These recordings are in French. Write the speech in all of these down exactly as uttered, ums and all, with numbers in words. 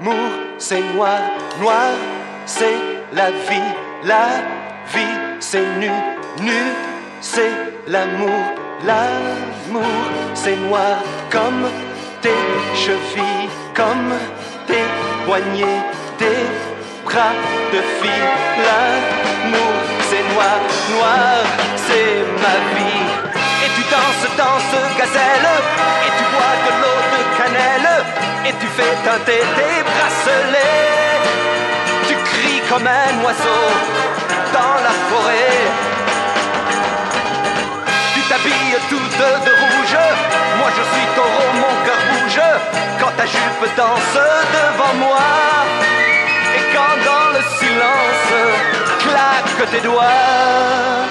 L'amour c'est noir, noir c'est la vie, la vie c'est nu, nu c'est l'amour, l'amour c'est noir comme tes chevilles, comme tes poignets, tes bras de fille. L'amour c'est noir, noir c'est ma vie. Et tu danses dans ce gazelle, et tu bois de l'eau de cannelle, et tu fais teinter tes bracelets. Tu cries comme un oiseau dans la forêt. Tu t'habilles toute de rouge, moi je suis taureau, mon cœur bouge quand ta jupe danse devant moi. Et quand dans le silence claquent tes doigts.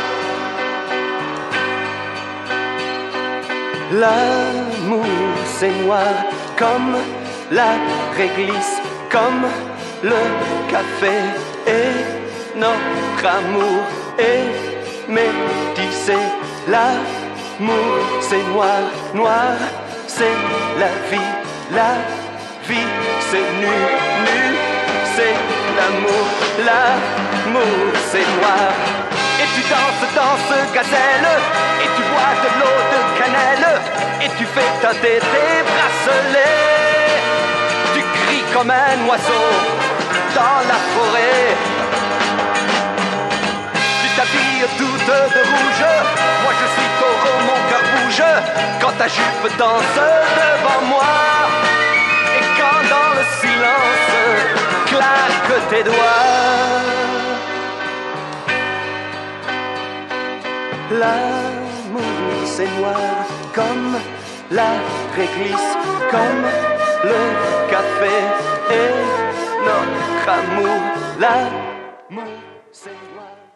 L'amour c'est noir comme la réglisse, comme le café, et notre amour est métissé. L'amour c'est noir, noir c'est la vie, la vie c'est nu, nu c'est l'amour, l'amour c'est noir. Et tu danses dans ce gazelle, et tu bois de l'eau de cannelle, et tu fais teinter tes bracelets. Tu cries comme un oiseau dans la forêt. Tu t'habilles toute de rouge, moi je suis taureau, mon cœur bouge quand ta jupe danse devant moi. Et quand dans le silence claquent tes doigts. L'amour c'est noir comme la réglisse, comme le café, et notre amour. L'amour c'est noir.